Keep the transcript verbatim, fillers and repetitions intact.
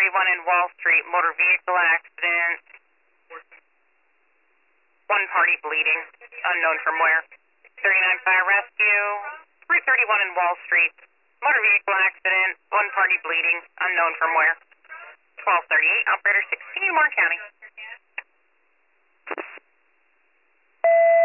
thirty-one in Wall Street, motor vehicle accident. One party bleeding, unknown from where. thirty-nine Fire Rescue, three thirty-one in Wall Street, motor vehicle accident, one party bleeding, unknown from where. twelve thirty-eight, operator sixteen, Warren County.